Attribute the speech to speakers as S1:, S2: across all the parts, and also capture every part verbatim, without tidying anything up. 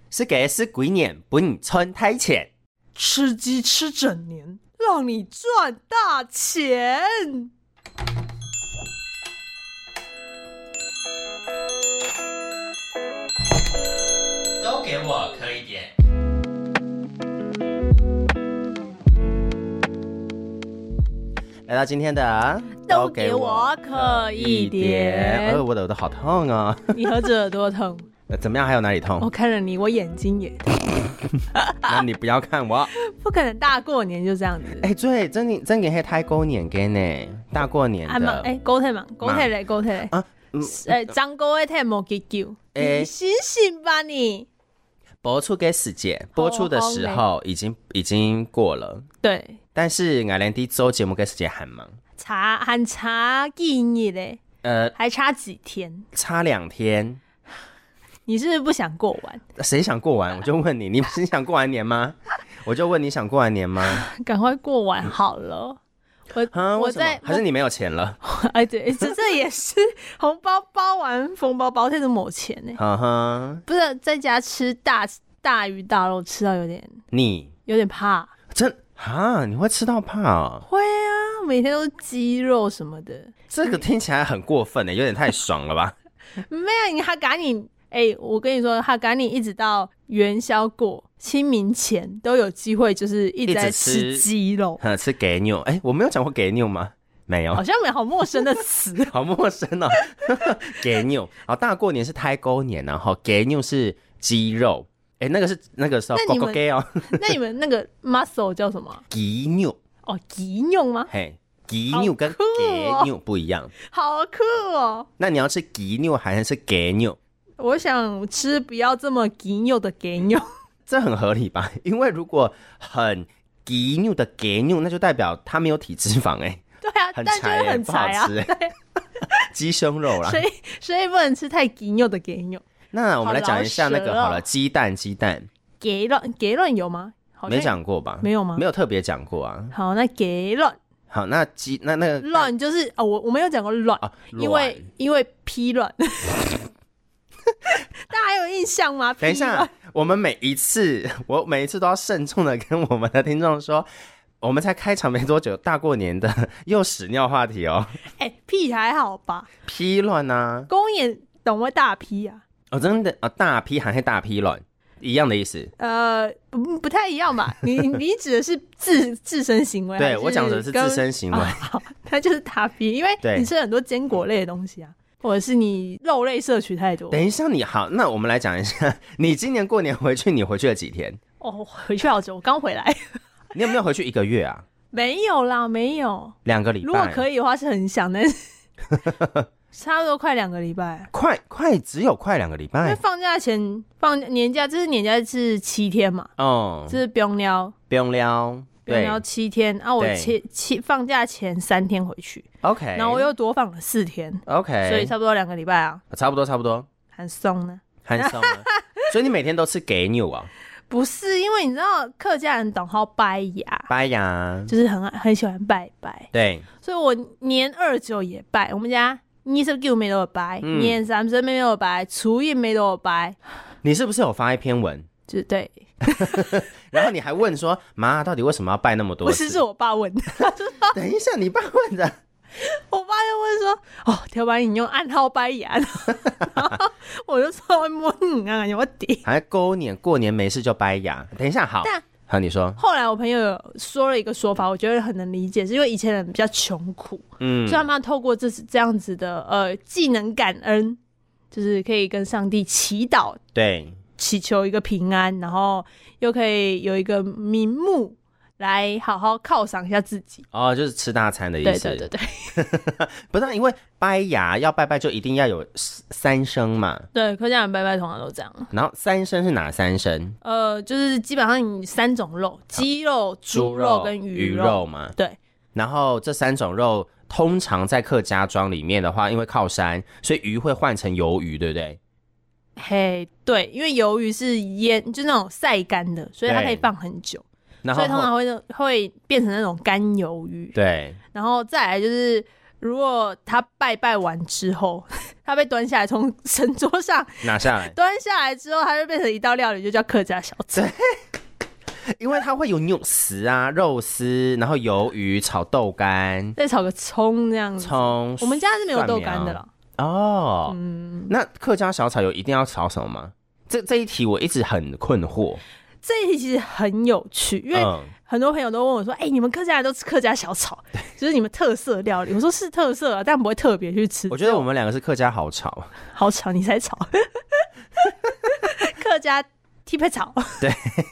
S1: 是给是几年不你存太钱，
S2: 吃鸡吃整年，让你赚大钱。
S1: 都给我磕一点。来到今天的
S2: 都给我磕一点。
S1: 呃，我的耳朵好痛哦。
S2: 你何止耳朵痛？
S1: 怎么样？还有哪里痛？
S2: 我看了你，我眼睛也痛。
S1: 那你不要看我。
S2: 不可能大过年就这样子。
S1: 哎、欸，对，真的真嘅係太過年嘅呢，大過年的。
S2: 哎，高鐵嘛，高鐵嚟，高鐵嚟。啊，哎、嗯，張高鐵冇結叫。哎，醒醒吧你！
S1: 播出嘅時間，播出的時候已經已經過了。
S2: 對。
S1: 但是我哋啲做節目嘅時間很忙。
S2: 差還差幾日嘞？呃，還差幾天？
S1: 差兩天。
S2: 你是不是不想過完？
S1: 誰想過完？我就問你，你不是想過完年嗎？我就問你想過完年嗎？
S2: 趕快過完好了。我、
S1: 啊、我在還是你沒有錢了？
S2: 哎，對，這這也是紅包包完紅包包，這都沒錢呢。
S1: 哈哈，
S2: 不是在家吃大大魚大肉，吃到有點
S1: 你有點
S2: 怕。
S1: 真哈？你會吃到怕哦？
S2: 會啊，每天都是雞肉什麼的。
S1: 這個聽起來很過分呢，有點太爽了吧？
S2: 沒有，你還趕緊。哎、欸，我跟你說，他趕你一直到元宵過清明前都有機會，就是一直在吃雞肉，
S1: 嗯，吃雞肉。哎、欸，我沒有講過雞肉嗎？沒有，
S2: 好像沒有，好陌生的詞，
S1: 好陌生哦。雞肉，好，大過年是太過年，然後雞肉是雞肉。哎、欸，那個是那個時候狗狗雞哦。
S2: 那你們那個 muscle 叫什麼？
S1: 雞肉
S2: 哦，雞肉嗎？
S1: 嘿，雞肉跟雞肉不一樣，
S2: 好酷哦。
S1: 那你要吃雞肉還是雞肉？
S2: 我想吃不要這麼雞肉的雞肉，
S1: 這很合理吧？因為如果很雞肉的雞肉，那就代表它沒有體脂肪哎。
S2: 對啊，
S1: 很柴哎，不好吃哎。雞胸肉啦，
S2: 所以所以不能吃太雞肉的雞肉。
S1: 那我們來講一下那個好了，雞蛋雞蛋。
S2: 雞卵雞卵有嗎？
S1: 沒講過吧？
S2: 沒有嗎？
S1: 沒有特別講過啊。
S2: 好，那雞卵。
S1: 好，那雞那那個
S2: 卵就是哦，我我沒有講過卵，哦、因為因為批卵。大家還有印象嗎？
S1: 等一下，我們每一次，我每一次都要慎重的跟我們的聽眾說，我們才開場沒多久，大過年的又屎尿話題哦。
S2: 哎、欸，屁還好吧？
S1: 批卵啊，
S2: 公演懂會大批啊？
S1: 哦，真的哦，大批還是大批卵一樣的意思？
S2: 呃，不不太一樣吧？你你指的是自自身行為？
S1: 對，我講的是自身行為，
S2: 哦、它就是大批，因為你吃很多堅果類的東西啊。或者是你肉類攝取太多。
S1: 等一下你好，那我們來講一下，你今年過年回去，你回去了幾天？
S2: 哦，回去好久，我剛回來。
S1: 你有沒有回去一個月啊？
S2: 沒有啦，沒有。兩個禮拜。如果可以的話是很想，但是差不多快兩個禮拜。
S1: 快快只有快兩個禮拜。
S2: 因為放假前放年假，這是年假是七天嘛？哦，這是不用撩，
S1: 不用撩。
S2: 對，然後七天啊，我七七放假前三天回去
S1: ，OK，
S2: 然後我又多放了四天
S1: ，OK，
S2: 所以差不多兩個禮拜啊，
S1: 差不多差不多，
S2: 很鬆呢，
S1: 很鬆呢，所以你每天都吃雞肉啊？
S2: 不是，因為你知道客家人懂好拜牙，
S1: 拜牙
S2: 就是很很喜歡拜拜，
S1: 對，
S2: 所以我年二九也拜，我們家二十九沒都有拜，嗯、年三十沒都有拜，初一沒都有拜。
S1: 你是不是有發一篇文？
S2: 就對。
S1: 然後你還問說媽到底為什麼要拜那麼多次？
S2: 不是，是我爸問的。
S1: 等一下，你爸問的。
S2: 我爸就問說：“哦，條板你用暗號拜牙。”然後我就說：“我啊，有點。”
S1: 還過年過年沒事就拜牙。等一下，好。好，你說。
S2: 後來我朋友有說了一個說法，我覺得很能理解，是因為以前人比較窮苦，嗯，所以他們要透過這這樣子的呃，既能感恩，就是可以跟上帝祈禱，
S1: 對。
S2: 祈求一個平安，然後又可以有一個名目來好好犒賞一下自己。
S1: 哦，就是吃大餐的意思。
S2: 對對對對。
S1: 不是，因為拜牙要拜拜就一定要有三牲嘛。
S2: 對，客家人拜拜通常都這樣。
S1: 然後三牲是哪三牲？
S2: 呃，就是基本上你三種肉，雞肉、豬肉跟魚肉，
S1: 魚肉嘛。
S2: 對。然
S1: 後這三種肉通常在客家莊裡面的話，因為靠山，所以魚會換成魷魚，對不對？
S2: 嘿、hey, 對，因為魷魚是醃，就那種曬乾的，所以它可以放很久，所以通常會會變成那種乾魷魚。
S1: 對，
S2: 然後再來就是如果他拜拜完之后，他被端下来从神桌上
S1: 拿下来，
S2: 端下来之后，他就变成一道料理，就叫客家小炒。
S1: 因为它会有牛丝啊、肉丝，然后鱿鱼、炒豆干，
S2: 再炒个葱这样子。
S1: 葱，
S2: 我们家是没有豆干的啦。
S1: 哦，嗯，那客家小炒有一定要炒什么吗？这这一题我一直很困惑。
S2: 这一题其实很有趣，因为很多朋友都问我说：“哎、欸，你们客家人都吃客家小炒，就是你们特色料理。”我说是特色啊，但不会特别去吃。
S1: 我觉得我们两个是客家好炒，
S2: 好炒，你才炒。客家踢配炒，
S1: 对。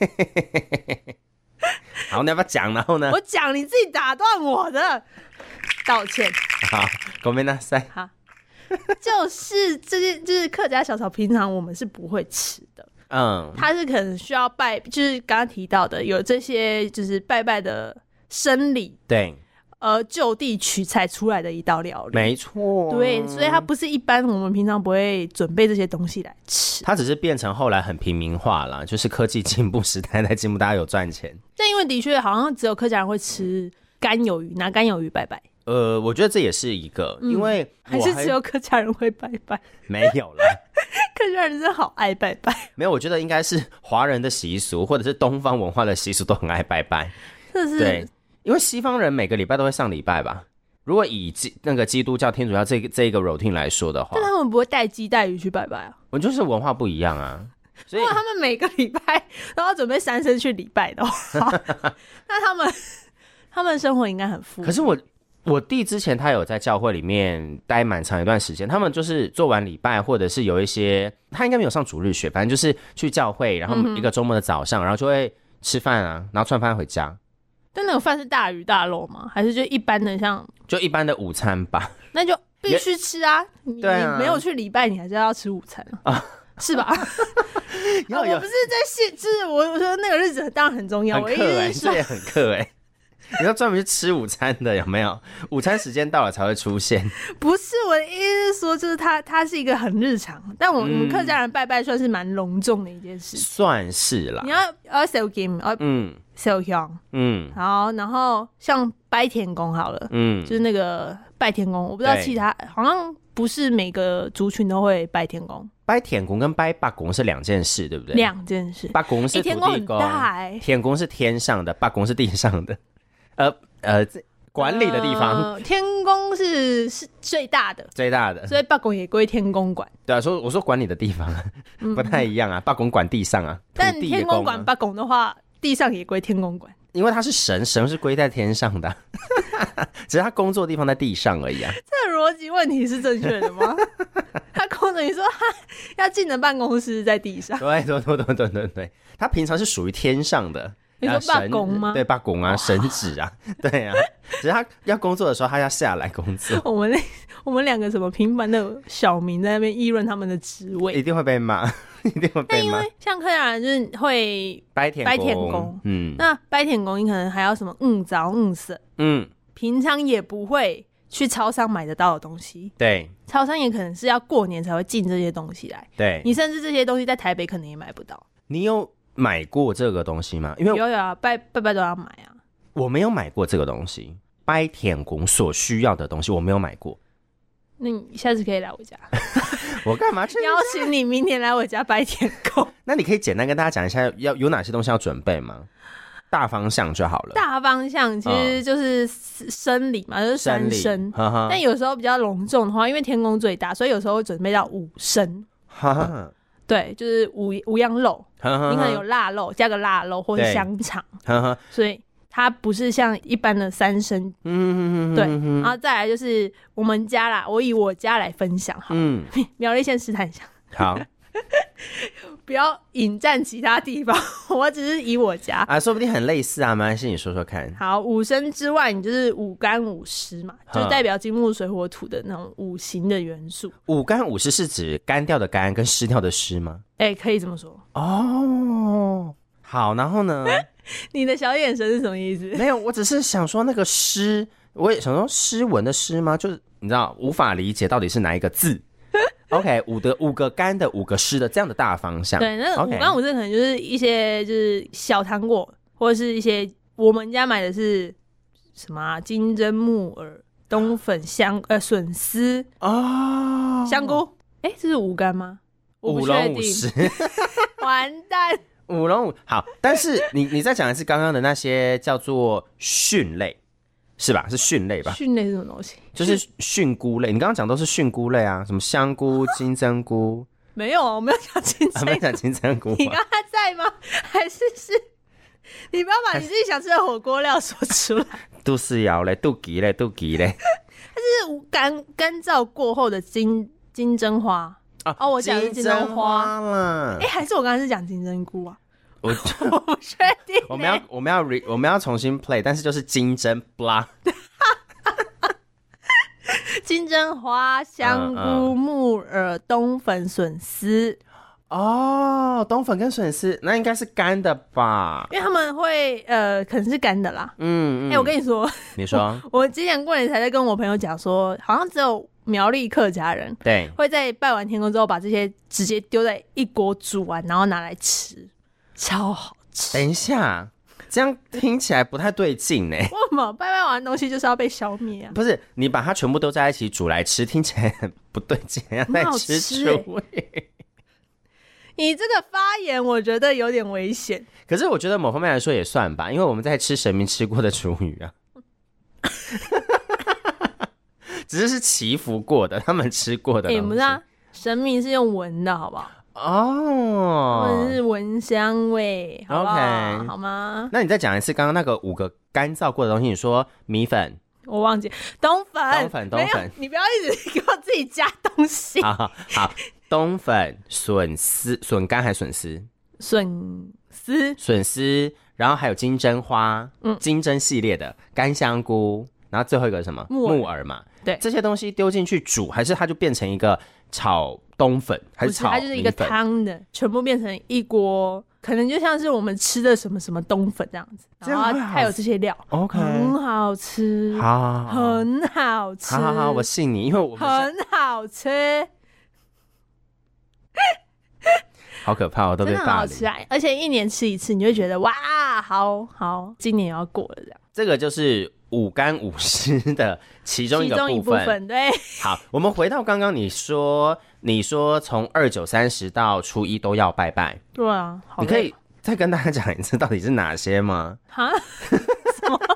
S1: 好，你要不要讲？然后呢？
S2: 我讲，你自己打断我的，道歉。
S1: 好，ごめんなさい。
S2: 好，就是这些，就是客家小炒，平常我们是不会吃的。嗯，它是可能需要拜，就是刚刚提到的有这些就是拜拜的生理，
S1: 对，
S2: 而就地取材出来的一道料理，
S1: 没错，
S2: 对，所以它不是一般我们平常不会准备这些东西来吃，
S1: 它只是变成后来很平民化啦，就是科技进步，时代在进步，大家有赚钱。
S2: 但因为的确好像只有客家人会吃干鱿鱼，拿干鱿鱼拜拜。
S1: 呃，我觉得这也是一个，嗯、因为
S2: 还是只有客家人会拜拜，
S1: 没有了。
S2: 客家人真的好爱拜拜。
S1: 没有，我觉得应该是华人的习俗，或者是东方文化的习俗都很爱拜拜。
S2: 这是
S1: 对，因为西方人每个礼拜都会上礼拜吧。如果以基那个基督教、天主教这个这个 routine 来说的话，
S2: 但他们不会带鸡带鱼去拜拜啊。
S1: 我就是文化不一样啊，所以
S2: 如果他们每个礼拜都要准备三牲去礼拜的话，那他们他们生活应该很富裕。
S1: 可是我。我弟之前他有在教会里面待蛮长一段时间，他们就是做完礼拜，或者是有一些他应该没有上主日学，反正就是去教会，然后一个周末的早上，然后就会吃饭啊，然后串饭回家。
S2: 但那个饭是大鱼大肉吗？还是就一般的像就
S1: 一般的午餐吧？
S2: 那就必须吃啊！你
S1: 对啊，
S2: 你没有去礼拜，你还是要吃午餐啊，是吧？有我不是在限制，我我说那个日子当然很重要，
S1: 很克哎、欸，这也很克哎、欸。你要专门去吃午餐的有没有？午餐时间到了才会出现。
S2: 不是，我的意思是说，就是它它是一个很日常，但我们、嗯、客家人拜拜算是蛮隆重的一件事，
S1: 算是啦。
S2: 你要要烧金，要嗯烧香，嗯，好，然后像拜天公好了，嗯，就是那个拜天公，我不知道其他好像不是每个族群都会拜天公。
S1: 拜天公跟拜八公是两件事，对不对？
S2: 两件事。
S1: 八公是土地公，欸、天公很大欸、天公是天上的，八公是地上的。呃呃，管理的地方，
S2: 呃、天公是是最大的，
S1: 最大的，
S2: 所以八公也归天公管。
S1: 对啊，说我说管理的地方不太一样啊，八公管地上啊，
S2: 但天公管八公的话，地上也归天公管，
S1: 因为他是神，神是归在天上的，只是他工作的地方在地上而已啊。
S2: 这个逻辑问题是正确的吗？他工作，你说他要进的办公室在地上，
S1: 对对对对对对对，他平常是属于天上的。
S2: 你说八公吗？
S1: 对，八公啊，神职啊，对啊。只是他要工作的时候，他要下来工作。
S2: 我们我们两个什么平凡的小民在那边议论他们的职位，
S1: 一定会被骂，一定会被骂。
S2: 因为像客家人就是会
S1: 拜天
S2: 拜天公，嗯，那拜天公你可能还要什么嗯早嗯色，嗯，平常也不会去超商买得到的东西，
S1: 对，
S2: 超商也可能是要过年才会进这些东西来，
S1: 对，
S2: 你甚至这些东西在台北可能也买不到。
S1: 你有买过这个东西吗？因为
S2: 有有啊，拜拜拜都要买啊。
S1: 我没有买过这个东西，拜天公所需要的东西我没有买过。
S2: 那你下次可以来我家。
S1: 我干嘛去
S2: 邀请你明年来我家拜天公？
S1: 那你可以简单跟大家讲一下要有哪些东西要准备吗？大方向就好了。
S2: 大方向其实就是生理嘛，嗯、就是三牲。但有时候比较隆重的话，因为天公最大，所以有时候会准备到五牲。对，就是五五样肉，呵呵呵你可能有腊肉，加个腊肉或是香肠，呵呵所以它不是像一般的三牲。嗯，对。然后再来就是我们家啦，我以我家来分享好了，嗯，苗栗县试探一下。
S1: 好，
S2: 不要引战其他地方，我只是以我家
S1: 啊，说不定很类似啊，没关系，你说说看。
S2: 好，五牲之外，你就是五干五湿嘛，就代表金木水火土的那种五行的元素。
S1: 五干五湿是指干掉的干跟湿掉的湿吗？
S2: 哎、欸，可以这么说。
S1: 哦，好，然后呢？
S2: 你的小眼神是什么意思？
S1: 没有，我只是想说那个诗，我也想说诗文的诗吗？就是你知道无法理解到底是哪一个字。OK， 五的五个干的五个湿的这样的大方向。
S2: 对，那五干五湿可能就是一些就是小糖果，或者是一些我们家买的是什么、啊、金针木耳冬粉、香呃笋丝
S1: 哦，
S2: 香菇。哎、欸，这是五干吗？
S1: 五龙五狮，
S2: 完蛋。
S1: 五龙五好，但是你你再讲一次刚刚的那些叫做蕈类，是吧？是蕈类吧？
S2: 蕈类是什么东西？
S1: 就是蕈菇类。你刚刚讲都是蕈菇类啊，什么香菇、金针菇。
S2: 没有啊，我没有讲金针菇，
S1: 没有讲金针菇。
S2: 你刚刚在吗？还是是？你不要把你自己想吃的火锅料说出来。
S1: 杜四窑嘞，杜吉嘞，杜吉嘞。
S2: 它是干干燥过后的金金针花。哦, 哦，我讲的是金针花了。哎、欸，还是我刚才是讲金针菇啊？
S1: 我
S2: 我不确定、欸。
S1: 我们要我们要 re, 我们要重新 play， 但是就是金针 blah。
S2: 金针花、香菇、嗯嗯、木耳、冬粉、笋丝。
S1: 哦，冬粉跟笋丝那应该是干的吧？
S2: 因为他们会呃，可能是干的啦。
S1: 嗯，哎、
S2: 欸，我跟你说，
S1: 你说，
S2: 我, 我今年过年才在跟我朋友讲说，好像只有苗栗客家人
S1: 对
S2: 会在拜完天公之后把这些直接丢在一锅煮完，然后拿来吃，超好吃。
S1: 等一下，这样听起来不太对劲呢。
S2: 为什么拜拜完的东西就是要被消灭啊？
S1: 不是，你把它全部都在一起煮来吃，听起来很不对劲，要在吃猪味。
S2: 你这个发言我觉得有点危险。
S1: 可是我觉得某方面来说也算吧，因为我们在吃神明吃过的厨余啊。只是是祈福过的，他们吃过的东西。
S2: 欸，不是啊，神明是用闻的好不好？
S1: 哦，
S2: 他们是闻香味，好不好？
S1: Okay.
S2: 好吗？
S1: 那你再讲一次刚刚那个五个干燥过的东西，你说米粉，
S2: 我忘记冬粉，
S1: 冬粉，冬粉，
S2: 你不要一直给我自己加东西。
S1: 好好好，冬粉、笋丝、笋干还是笋丝？
S2: 笋丝，
S1: 笋丝，然后还有金针花，嗯，金针系列的干香菇，然后最后一个是什么？
S2: 木耳，
S1: 木耳嘛。
S2: 对，
S1: 这些东西丢进去煮，还是它就变成一个炒冬粉，还是炒米粉？
S2: 它就是一个汤的，全部变成一锅，可能就像是我们吃的什么什么冬粉这样子，然后它有这些料
S1: ，OK，
S2: 很好吃，
S1: 好，
S2: 很好吃，
S1: 好好好，我信你，因为我们
S2: 很好吃。
S1: 好可怕，我都被霸凌。
S2: 真的好吃啊！而且一年吃一次，你就会觉得哇，好好，今年要过了这样。
S1: 这个就是五干五湿的其中一个部分。
S2: 其中一部分，对。
S1: 好，我们回到刚刚你说，你说从二九三十到初一都要拜拜。
S2: 对啊，好累。
S1: 你可以再跟大家讲一次到底是哪些吗？
S2: 哈？什么？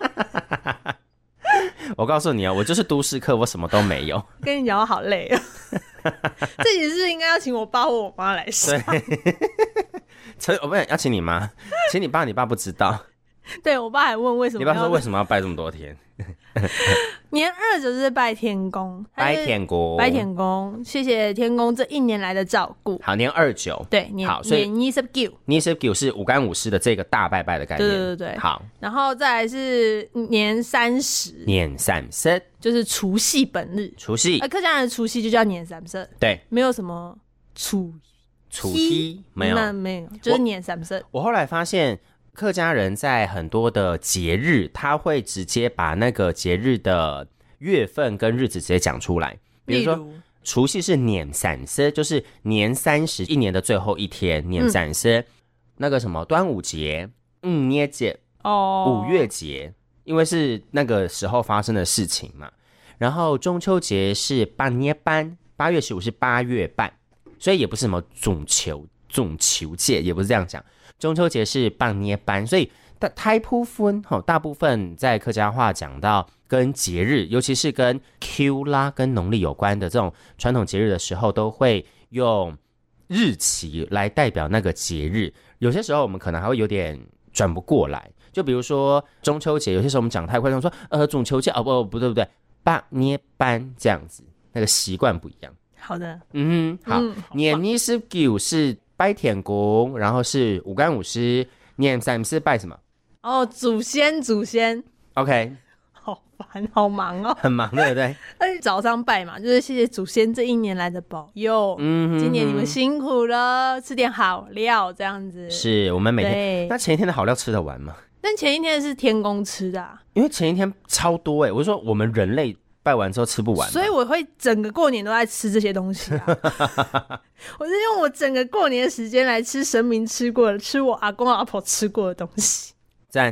S1: 我告诉你啊，我就是都市客，我什么都没有。
S2: 跟你讲，我好累啊。这集是应该要请我爸或我妈来上。
S1: 对，我不想要请你妈，请你爸，你爸不知道。
S2: 对，我爸还问为什么，
S1: 你爸说为什么要拜这么多天？
S2: 年二就是拜天公，
S1: 拜天公，
S2: 拜天公，谢谢天公这一年来的照顾。
S1: 好，年二九，
S2: 对，年
S1: 好，所以
S2: 年二十九，
S1: 年二十九是五干五湿的这个大拜拜的概念。
S2: 对对对对，
S1: 好，
S2: 然后再来是年三十，
S1: 年三十
S2: 就是除夕本日，
S1: 除夕，
S2: 呃，客家人的除夕就叫年三十，
S1: 对，
S2: 没有什么除
S1: 除夕没有，
S2: 那没有，就是年三十。
S1: 我后来发现。客家人在很多的节日，他会直接把那个节日的月份跟日子直接讲出来。比如说，除夕是年三十，就是年三十，一年的最后一天，年三十。嗯、那个什么端午节，嗯，捏节哦，五月节，因为是那个时候发生的事情嘛。然后中秋节是八捏班，八月十五是八月半，所以也不是什么中秋中秋节，也不是这样讲。中秋节是半捏班，所以太铺分大部分在客家话讲到跟节日，尤其是跟 Q 啦跟农历有关的这种传统节日的时候，都会用日期来代表那个节日。有些时候我们可能还会有点转不过来，就比如说中秋节，有些时候我们讲太快，说呃中秋节哦不不对不对，半捏班这样子，那个习惯不一样。
S2: 好的，
S1: 嗯哼，好，年二十九是。拜天公，然后是五干五湿，年三是拜什么？
S2: 哦，祖先，祖先。
S1: OK，
S2: 好烦，好忙哦，
S1: 很忙，对不对？
S2: 而且早上拜嘛，就是谢谢祖先这一年来的保佑。嗯哼哼，今年你们辛苦了，吃点好料，这样子。
S1: 是我们每天。那前一天的好料吃得完吗？
S2: 但前一天是天公吃的、啊，
S1: 因为前一天超多哎、欸，我是说我们人类。拜完之后吃不完，
S2: 所以我会整个过年都在吃这些东西啊。我是用我整个过年的时间来吃神明吃过的，吃我阿公阿婆吃过的东西。
S1: 赞，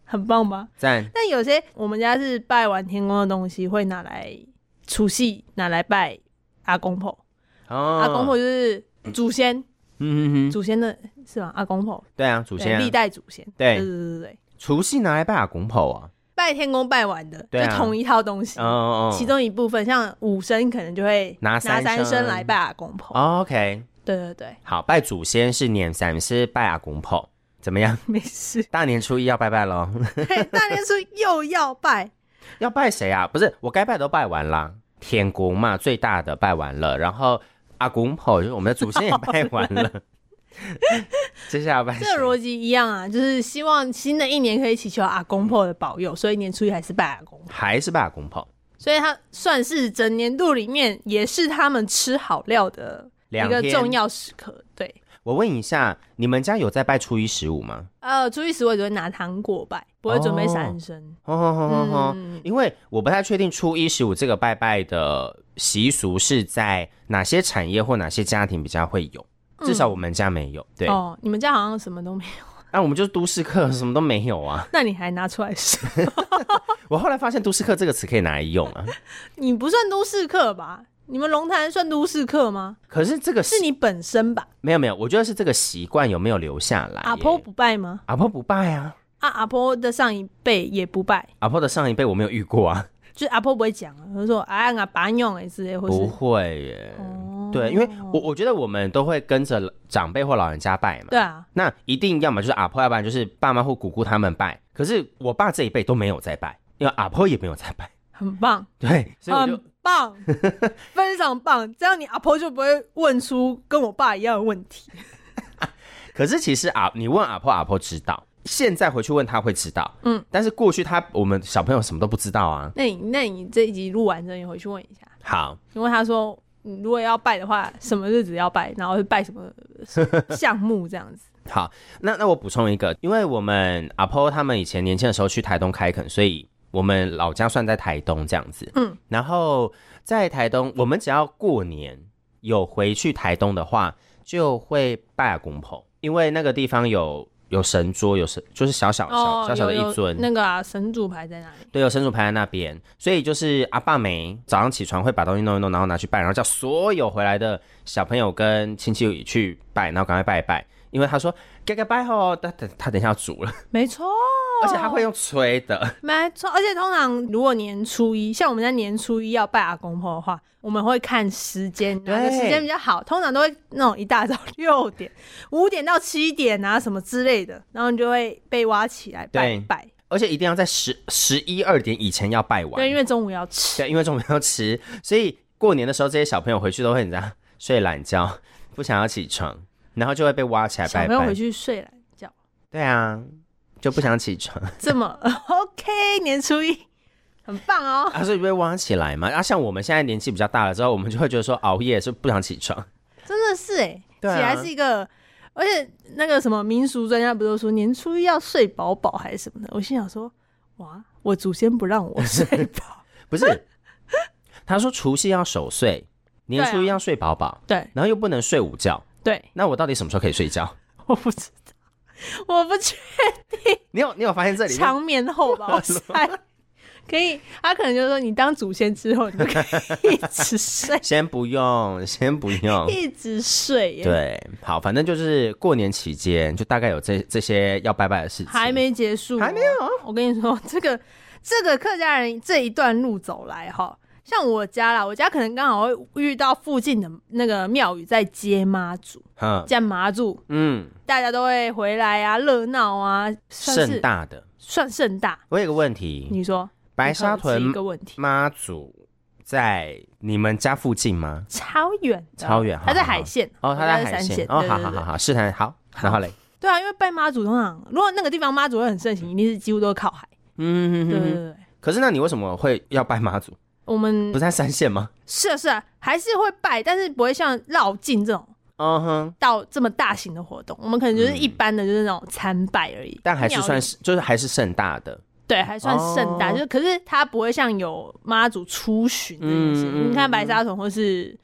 S2: 很棒吧？
S1: 赞。
S2: 但有些我们家是拜完天公的东西会拿来除夕拿来拜阿公婆。哦，阿公婆就是祖先，嗯哼哼，祖先的是吧？阿公婆，
S1: 对啊，祖先、啊，
S2: 历代祖先，
S1: 对
S2: 对对对对。
S1: 除夕拿来拜阿公婆啊，
S2: 拜天公拜完的，
S1: 啊、
S2: 就同一套东西，哦哦，其中一部分，像五牲可能就会拿三牲来拜阿公婆。
S1: 哦、OK，
S2: 对对对，
S1: 好，拜祖先是年三，是拜阿公婆，怎么样？
S2: 没事，
S1: 大年初一要拜拜咯。
S2: 大年初一又要拜，
S1: 要拜谁啊？不是，我该拜都拜完啦，天公嘛，最大的拜完了，然后。阿公婆就是我们的祖先也拜完了，接下来拜谁？
S2: 这个逻辑一样啊，就是希望新的一年可以祈求阿公婆的保佑，所以年初一还是拜阿公婆，
S1: 还是拜阿公婆，
S2: 所以它算是整年度里面也是他们吃好料的一个重要时刻。对，
S1: 我问一下，你们家有在拜初一十五吗？
S2: 呃，初一十五只会拿糖果拜，不会准备三牲。
S1: 哦哦哦哦，因为我不太确定初一十五这个拜拜的习俗是在哪些产业或哪些家庭比较会有，至少我们家没有。对
S2: 哦，你们家好像什么都没有。
S1: 啊，我们就是都市客，什么都没有啊。
S2: 那你还拿出来说？
S1: 我后来发现都市客这个词可以拿来用啊。
S2: 你不算都市客吧？你们龙潭算都市客吗？
S1: 可是这个
S2: 是你本身吧？
S1: 没有没有，我觉得是这个习惯有没有留下来。
S2: 阿婆不拜吗？
S1: 阿婆不拜啊。
S2: 啊，阿婆的上一辈也不拜。
S1: 阿婆的上一辈我没有遇过啊。
S2: 就是阿婆不会讲啊，他说啊啊爸用哎之类，或是
S1: 不会耶。哦、对，因为我我觉得我们都会跟着长辈或老人家拜嘛。
S2: 对啊。那
S1: 一定要么就是阿婆，要不然就是爸妈或姑姑他们拜。可是我爸这一辈都没有在拜，因为阿婆也没有在拜。
S2: 很棒。
S1: 对，所以我就
S2: 很棒，非常棒。这样你阿婆就不会问出跟我爸一样的问题。
S1: 可是其实啊，你问阿婆，阿婆知道。现在回去问他会知道，嗯，但是过去他我们小朋友什么都不知道啊。
S2: 那你那你这一集录完之后，你回去问一下。
S1: 好，
S2: 因为他说，你如果要拜的话，什么日子要拜，然后是拜什么项目这样子。
S1: 好，那那我补充一个，因为我们阿婆他们以前年轻的时候去台东开垦，所以我们老家算在台东这样子。嗯，然后在台东，我们只要过年有回去台东的话，就会拜阿公婆，因为那个地方有。有神桌，有神，就是小小小、哦、小小的一尊，
S2: 那个啊神主牌在哪里？
S1: 对，有神主牌在那边，所以就是阿爸梅早上起床会把东西弄一弄，然后拿去拜，然后叫所有回来的小朋友跟亲戚去拜，然后赶快拜一拜，因为他说给给拜后，他他等一下要煮了，
S2: 没错，
S1: 而且他会用吹的，
S2: 没错，而且通常如果年初一，像我们在年初一要拜阿公婆的话，我们会看时间，哪个时间比较好，通常都会那种一大早六点、五点到七点啊什么之类的，然后你就会被挖起来拜拜，
S1: 而且一定要在十十一二点以前要拜完，
S2: 对，因为中午要吃，
S1: 对，因为中午要吃，所以过年的时候这些小朋友回去都会很这样睡懒觉，不想要起床，然后就会被挖起来拜拜。
S2: 小朋友回去睡懒觉，
S1: 对啊，就不想起床，
S2: 这么 OK， 年初一。很棒哦，
S1: 啊，所以被挖起来嘛。啊，像我们现在年纪比较大了之后，我们就会觉得说熬夜是不想起床，
S2: 真的是哎、欸，
S1: 啊、
S2: 起来是一个，而且那个什么民俗专家不是说年初一要睡饱饱还是什么的，我心想说，哇，我祖先不让我睡饱，
S1: 不是，他说除夕要守岁，年初一要睡饱饱，
S2: 对、啊，
S1: 然后又不能睡午觉，
S2: 对，
S1: 那我到底什么时候可以睡觉？
S2: 我不知道，我不确定。
S1: 你有你有发现这里
S2: 长眠后吧？我猜。可以，他可能就是说，你当祖先之后，你就可以一直睡。
S1: 先不用，先不用，
S2: 一直睡耶。
S1: 对，好，反正就是过年期间，就大概有这这些要拜拜的事情，
S2: 还没结束、哦，
S1: 还没有。
S2: 我跟你说，这个这个客家人这一段路走来哈，像我家啦，我家可能刚好会遇到附近的那个庙宇在接妈祖，嗯，接妈祖，嗯，大家都会回来啊，热闹啊，
S1: 盛大的，
S2: 算盛大。
S1: 我有个问题，
S2: 你说。
S1: 白沙屯妈祖在你们家附近吗？
S2: 超远，
S1: 超远，
S2: 他在海线
S1: 哦，他在海线哦，好好好好，是谈好，然后嘞，
S2: 对啊，因为拜妈祖通常如果那个地方妈祖会很盛行，一定是几乎都是靠海，嗯，对对对。
S1: 可是那你为什么会要拜妈祖？
S2: 我们
S1: 不是在三线吗？
S2: 是啊是啊，还是会拜，但是不会像绕境这种。嗯哼，到这么大型的活动，我们可能就是一般的，就是那种参拜而已。
S1: 但还是算是，就是还是盛大的。
S2: 对，还算盛大，哦、就是可是它不会像有妈祖出巡这件事、嗯嗯。你看白沙屯或是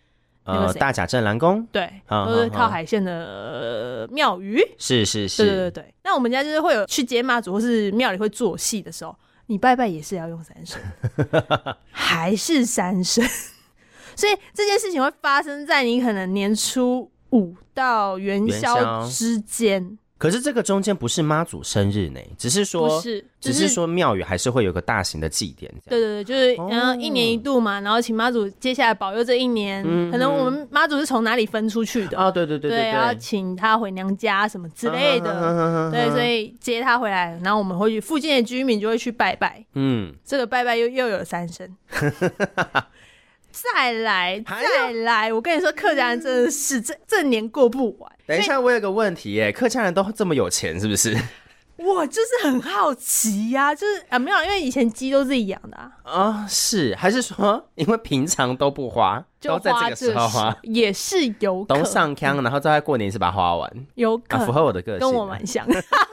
S1: 呃，大甲镇澜宫，
S2: 对，都是靠海线的庙宇，
S1: 是是是，
S2: 对对对对。那我们家就是会有去接妈祖或是庙里会做戏的时候，你拜拜也是要用三声，还是三声，所以这件事情会发生在你可能年初五到元宵之间。
S1: 可是这个中间不是妈祖生日呢，只是说不是、就是、只是说庙宇还是会有个大型的祭典。
S2: 对对对，就是然后一年一度嘛，然后请妈祖接下来保佑这一年。嗯、可能我们妈祖是从哪里分出去的？
S1: 哦，对对对 对, 对，
S2: 然后请他回娘家什么之类的。啊、对，所以接他回来，然后我们会去附近的居民就会去拜拜。嗯，这个拜拜又又有三声。再来再来，我跟你说，客家人真的是这这年过不完。
S1: 等一下，我有个问题耶，客家人都这么有钱是不是？
S2: 我就是很好奇呀、啊，就是啊没有，因为以前鸡都自己养的啊。
S1: 啊、哦，是还是说因为平常都不花，
S2: 就花
S1: 都在这个时候花，
S2: 也是有可能。
S1: 都上腔，然后再过年是把它花完，
S2: 有可能、
S1: 啊、符合我的个性，
S2: 跟我蛮像。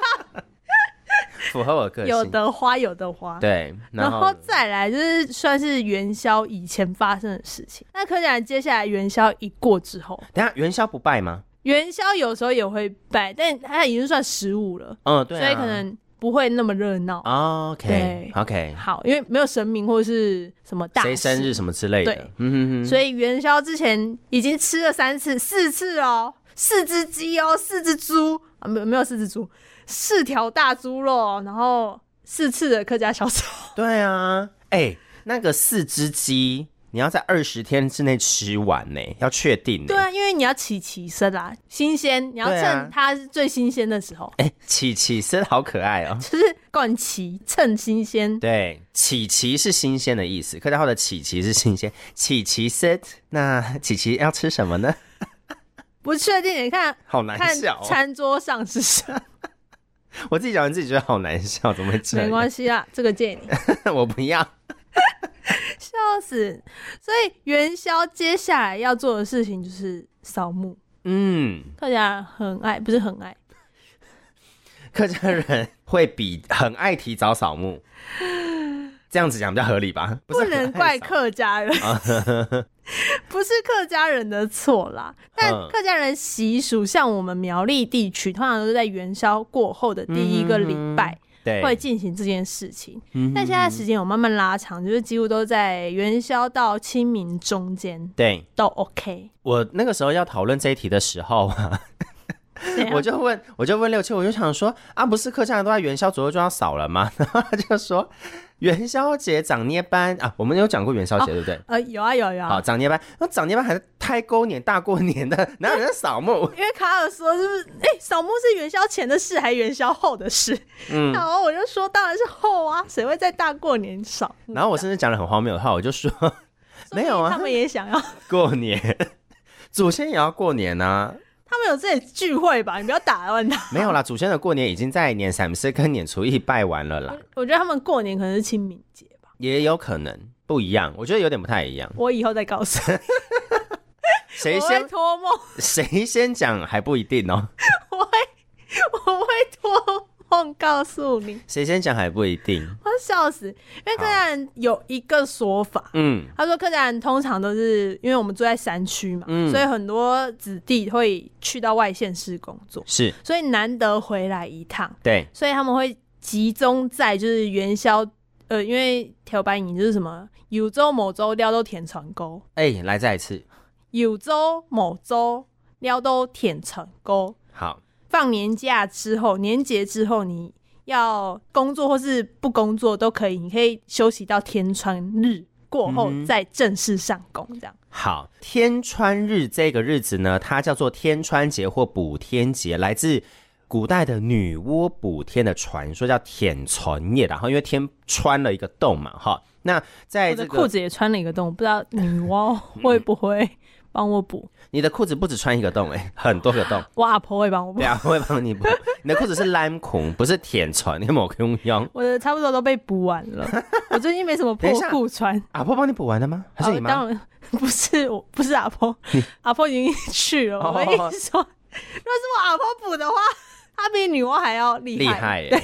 S1: 符合我个性，
S2: 有的花有的花，
S1: 对，
S2: 然 后, 然后再来就是算是元宵以前发生的事情。那客家人接下来元宵一过之后，
S1: 等一下元宵不拜吗？
S2: 元宵有时候也会拜，但它已经算十五了，
S1: 嗯，对、啊，
S2: 所以可能不会那么热闹。
S1: 哦、OK OK，
S2: 好，因为没有神明或者是什么大
S1: 谁生日什么之类的，
S2: 对，嗯哼哼，所以元宵之前已经吃了三次、四次哦，四只鸡哦，四只猪啊，没有没有四只猪。四条大猪肉，然后四次的客家小炒。
S1: 对啊，哎、欸，那个四只鸡，你要在二十天之内吃完呢，要确定。
S2: 对啊，因为你要起起身啦，新鲜，你要趁它是最新鲜的时候。
S1: 哎、啊，起起身好可爱哦，
S2: 就是管起趁新鲜。
S1: 对，起起是新鲜的意思，客家话的起起是新鲜，起起身，那起起要吃什么呢？
S2: 不确定，你看，
S1: 好难笑、哦，
S2: 看餐桌上是什么。
S1: 我自己讲完自己觉得好难笑，怎么会这样？
S2: 没关系啦，这个借你。
S1: 我不要，
S2: 笑死！所以元宵接下来要做的事情就是扫墓。嗯，客家人很爱，不是很爱，
S1: 客家人会比很爱提早扫墓。这样子讲比较合理吧？
S2: 不, 不能怪客家人，不是客家人的错啦。但客家人习俗，像我们苗栗地区，通常都是在元宵过后的第一个礼拜，嗯、会进行这件事情。但现在时间有慢慢拉长，就是几乎都在元宵到清明中间，对，都 OK。
S1: 我那个时候要讨论这一题的时候啊。我就问，我就问六七，我就想说啊，不是客家人都在元宵左右就要扫了吗？然后他就说元宵节长捏班啊，我们有讲过元宵节、哦、对不对？
S2: 呃，有啊有啊有啊。
S1: 好，长捏班，然后长捏班还是太勾年大过年的，哪有人在扫墓？
S2: 因为卡尔说是不是？哎、欸，扫墓是元宵前的事还是元宵后的事？嗯，然后我就说当然是后啊，谁会在大过年扫墓？
S1: 然后我甚至讲了很荒谬的话，我就说没有啊，
S2: 他们也想要
S1: 过年，祖先也要过年啊。
S2: 他们有自己聚会吧，你不要打乱他。
S1: 没有啦，祖先的过年已经在年三十跟年初一拜完了啦。
S2: 我, 我觉得他们过年可能是清明节吧，
S1: 也有可能不一样，我觉得有点不太一样。
S2: 我以后再告诉你。
S1: 谁先
S2: 我会托梦？谁
S1: 先讲还不一定哦。
S2: 我会，我会托梦告诉你。
S1: 谁先讲还不一定。
S2: 我笑死，因为客家人有一个说法，嗯，他说客家人通常都是因为我们住在山区嘛，嗯，所以很多子弟会去到外县市工作，是，所以难得回来一趟，对，所以他们会集中在就是元宵，呃，因为条白银就是什么有州某州料都填成沟，
S1: 哎、欸，来再一次，
S2: 有州某州料都填成沟，好，放年假之后，年节之后你。要工作或是不工作都可以，你可以休息到天穿日过后再正式上工这样、嗯、
S1: 好，天穿日这个日子呢，它叫做天穿节或补天节，来自古代的女娲补天的传说，叫天穿夜，然后因为天穿了一个洞嘛，哈，那在这个
S2: 我的裤子也穿了一个洞，不知道女娲会不会帮我补？
S1: 你的裤子不只穿一个洞、欸、很多个洞。
S2: 我阿婆会帮我补。
S1: 对啊，会帮你补。你的裤子是蓝裤，不是舔穿，你有没有用用？
S2: 我的差不多都被补完了。我最近没什么破裤穿。
S1: 阿婆帮你补完了吗？还是你妈？
S2: 当然不是，我不是阿婆，阿婆已经去了。我的意思说，如果是我阿婆补的话，她比女娲还要厉害。
S1: 厉害耶！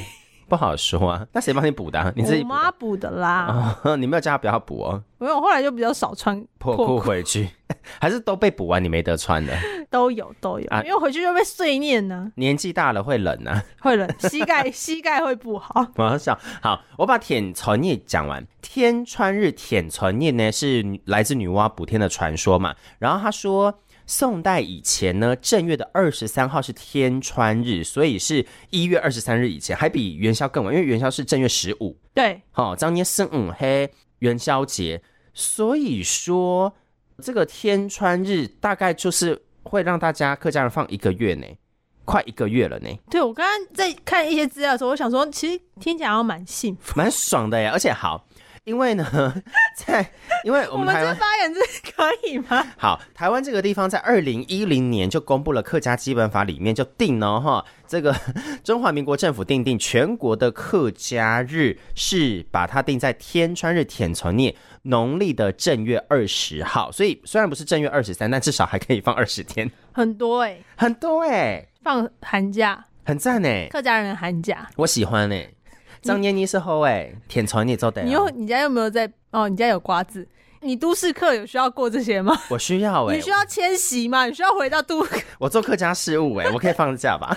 S1: 不好说啊。那谁帮你补的、啊？你自己
S2: 补的？我妈补的啦、
S1: 哦。你没有叫她不要补哦。
S2: 没有，我后来就比较少穿
S1: 破裤回去，还是都被补完你没得穿的？
S2: 都有都有、啊，因为回去就被碎念呢、啊。
S1: 年纪大了会冷啊，
S2: 会冷，膝盖膝盖会不好。
S1: 我要想，好，我把天穿日讲完。天穿日天穿日呢是来自女娲补天的传说嘛，然后他说。宋代以前呢，正月的二十三号是天穿日，所以是一月二十三日以前，还比元宵更晚，因为元宵是正月十五。
S2: 对，
S1: 好、哦，当年生五黑元宵节，所以说这个天穿日大概就是会让大家客家人放一个月呢，快一个月了呢。
S2: 对，我刚刚在看一些资料的时候，我想说，其实听起来好像蛮幸福，
S1: 蛮爽的耶，而且好。因为呢，在因为我们台湾
S2: 我们这发言这可以吗？
S1: 好，台湾这个地方在二零一零年就公布了客家基本法，里面就定了哈，这个中华民国政府定定全国的客家日是把它定在天穿日天穿日农历的正月二十号，所以虽然不是正月二十三，但至少还可以放二十天，
S2: 很多哎、欸，
S1: 很多哎、欸，
S2: 放寒假，
S1: 很赞哎、欸，
S2: 客家人寒假，
S1: 我喜欢哎、欸。张念你是后哎，天传你做的。
S2: 你有你家有没有在？哦，你家有瓜子。你都市课有需要过这些吗？
S1: 我需要哎、欸。
S2: 你需要迁徙吗？你需要回到都？
S1: 我做客家事务哎、欸，我可以放假吧？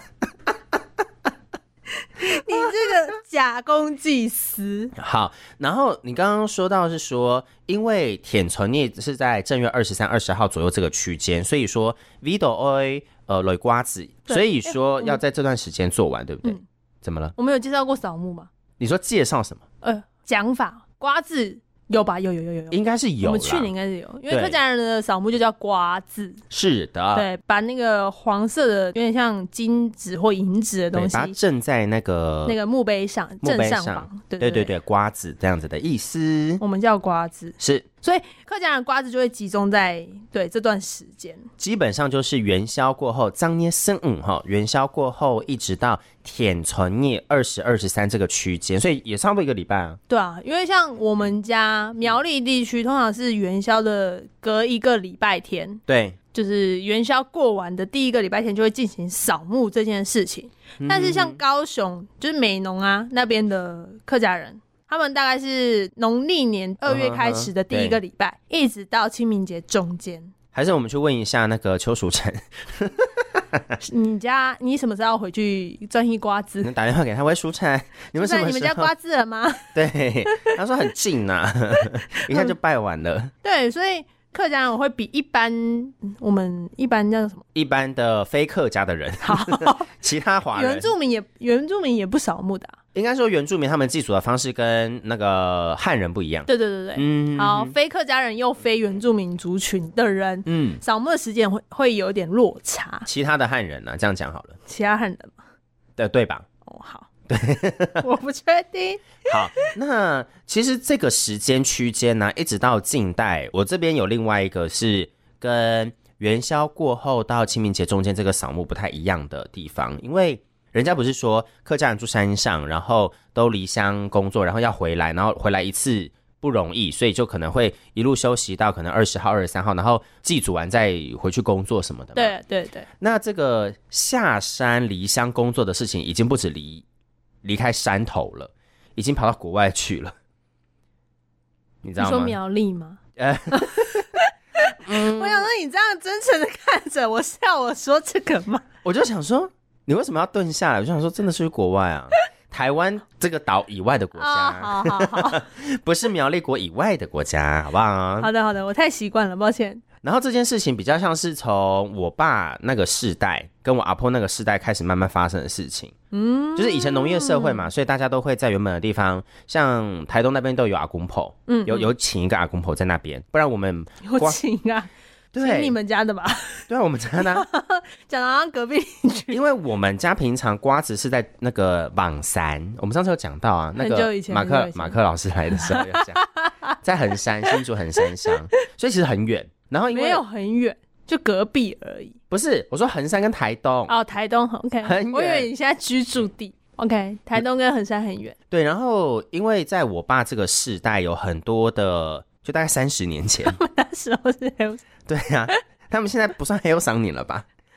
S2: 你这个假公济私。
S1: 好，然后你刚刚说到是说，因为天传你是在正月二十三、二十号左右这个区间，所以说 Vido oi 呃雷瓜子，所以说要在这段时间做完，对不对？嗯，怎么了？
S2: 我们有介绍过扫墓吗？
S1: 你说介绍什么？
S2: 呃，讲法瓜字有吧？有有有有有，
S1: 应该是有啦。
S2: 我们去年应该是有，因为客家人的扫墓就叫瓜字。是
S1: 的，
S2: 对，把那个黄色的有点像金纸或银纸的东西，
S1: 把它正在那个
S2: 那个墓碑上，正上方。对对 对,
S1: 对对对，瓜子这样子的意思，
S2: 我们叫瓜字。
S1: 是。
S2: 所以客家人瓜子就会集中在对这段时间，
S1: 基本上就是元宵过后，张捏生五哈，元宵过后一直到天穿日二十二十三这个区间，所以也差不多一个礼拜啊。
S2: 对啊，因为像我们家苗栗地区，通常是元宵的隔一个礼拜天，
S1: 对，
S2: 就是元宵过完的第一个礼拜天就会进行扫墓这件事情。嗯、但是像高雄，就是美浓啊那边的客家人。他们大概是农历年二月开始的第一个礼拜， uh-huh, 一直到清明节中间。
S1: 还是我们去问一下那个邱淑贞，
S2: 你家你什么时候要回去专心瓜子？
S1: 你打电话给他，喂，淑贞，你们什么时候？
S2: 你们家瓜子了吗？
S1: 对，他说很近啊，一下就拜完了。
S2: 对，所以客家人会比一般我们一般叫什么？
S1: 一般的非客家的人，好，其他华人、
S2: 原住民也原住民也不扫墓的、啊。
S1: 应该说原住民他们祭祖的方式跟那个汉人不一样。
S2: 对对对对，嗯，好，非客家人又非原住民族群的人，嗯，扫墓的时间会会有点落差。
S1: 其他的汉人呢、啊？这样讲好了。
S2: 其他汉人吗？
S1: 对对吧？
S2: 哦，好，对，我不确定。
S1: 好，那其实这个时间区间呢，一直到近代，我这边有另外一个是跟元宵过后到清明节中间这个扫墓不太一样的地方，因为。人家不是说客家人住山上，然后都离乡工作，然后要回来，然后回来一次不容易，所以就可能会一路休息到可能二十号、二十三号，然后祭祖完再回去工作什么的嘛。
S2: 对对对。那
S1: 这个下山离乡工作的事情，已经不止离离开山头了，已经跑到国外去了，你知道吗？
S2: 你说苗栗吗？呃嗯、我想说，你这样真诚的看着我，是要我说这个吗？
S1: 我就想说。你为什么要蹲下来？我就想说，真的是去国外啊，台湾这个岛以外的国家，
S2: 哦、好好好，
S1: 不是苗栗国以外的国家，好不好？
S2: 好的好的，我太习惯了，抱歉。
S1: 然后这件事情比较像是从我爸那个世代跟我阿婆那个世代开始慢慢发生的事情，嗯，就是以前农业社会嘛，所以大家都会在原本的地方，像台东那边都有阿公婆，嗯，有有请一个阿公婆在那边，不然我们
S2: 有请啊。对，你们家的吧？
S1: 对啊，我们家的、啊。
S2: 讲到好像隔壁邻居。
S1: 因为我们家平常瓜子是在那个榜山，我们上次有讲到啊，那个马克马克老师来的时候有讲，在横山新竹横山乡，所以其实很远。然后因为
S2: 没有很远，就隔壁而已。
S1: 不是，我说横山跟台东。
S2: 哦，台东 OK， 很远。我以为你现在居住地 OK， 台东跟横山很远。
S1: 对，然后因为在我爸这个世代有很多的。就大概三十年前，
S2: 他们那时候是黑，
S1: 对啊，他们现在不算黑有赏年了吧？